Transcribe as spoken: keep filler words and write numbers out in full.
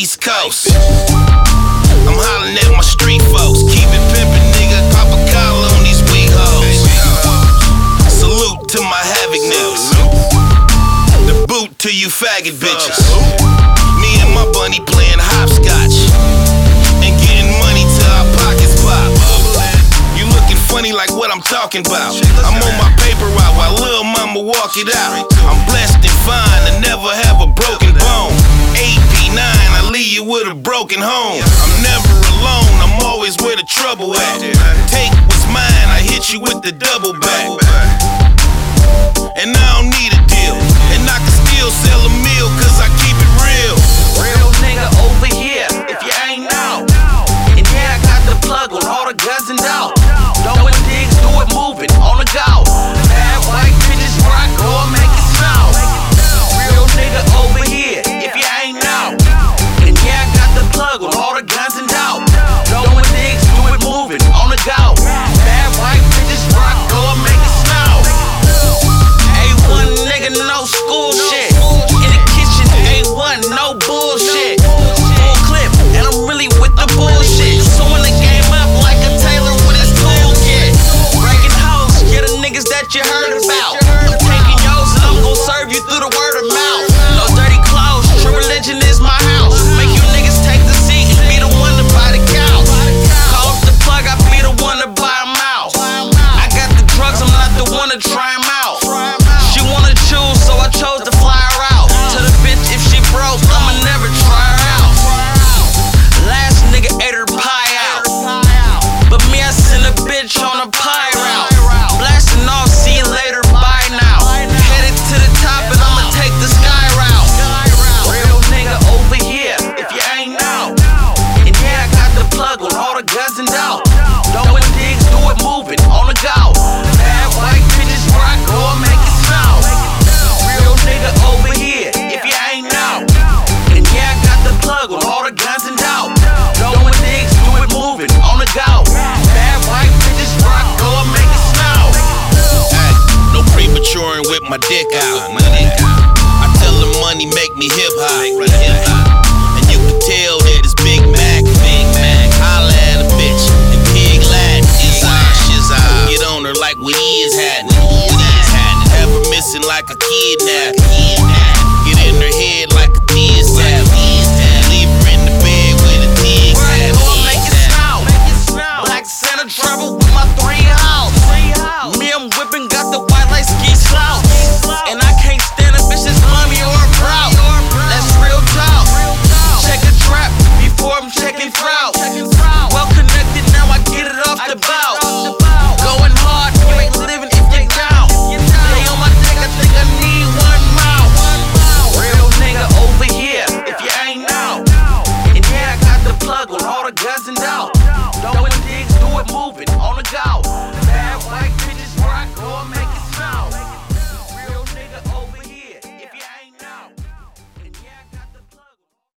East Coast. I'm hollering at my street folks. Keep it pimpin', nigga. Pop a collar on these weak hoes. Salute to my havoc niggas. The boot to you faggot bitches. Me and my bunny playing hopscotch and getting money till our pockets pop. You looking funny like what I'm talking about. I'm on my paper route while lil' mama walk it out. I'm blessed and fine to never have a broken bone. eight P nine, I leave you with a broken home. I'm never alone, I'm always where the trouble at. Take what's mine, I hit you with the double back. And I don't need a deal, and I can still sell a meal cause I keep it real. Real nigga over here, if you ain't know. And yeah, I got the plug on all the guns and dough. Throwing digs, do it moving, on the go. Bad white bitches where I go and make it snow. Real nigga over here, if you ain't know. And yeah, I got the plug on all the guns and dough. Throwing digs, do it moving, on the go. Bad white bitches where I go and make it snow. A one nigga, no school shit. In the kitchen, A one, no bullshit. Full clip, and I'm really with the bullshit. Suing the game up like a tailor with his toolkit. Breaking hoes, yeah, the niggas that you heard about. I'm taking yours and I'm gon' serve you through the word of mouth. No dirty clothes, true religion is my house. Make you niggas take the seat and be the one to buy the couch. Call up the plug, I be the one to buy a mouse. I got the drugs, I'm not the one to try them out. She wanna choose, so I chose to fly her out. To the bitch, if she broke, I'ma never try her out. Last nigga ate her pie out, but me, I sent a bitch on a pie route. Blasting off, see you later, bye now. Headed to the top and I'ma take the sky route. Real nigga over here, if you ain't know. And yeah, I got the plug on all the guns and dough. Throwing digs, do it moving, on the go. Bad white bitches where I go and make it snow. Real nigga over here, if you ain't know. And yeah, I got the plug on all the guns and dough. Throwing digs, do it moving, on the go. Bad white bitches where I go and make it snow. Ay, no prematuring with my dick out. I tell them money make me hip hop. And you can tell that it's Big Mac. Big Mac. Holla at a bitch and pig Latin. Shizah, get on her like what he is happening. Have her missing like a kidnap. Get in her head like a T S F. Leave her in the bed with a T X Where I F. go, I make it snow. Black Santa travel with my three house. Me, I'm whipping, got the white like ski slouch. And I can't stand a bitch that's mommy or a proud. That's real talk. Check a trap before I'm checking trout. Well connected, now I get it off the bout. Going hard, you ain't living if you down. Lay on my dick, I think I need one mouth. Real nigga over here, if you ain't know. And yeah, I got the plug on all the guns and dough. Throwing digs, do it moving.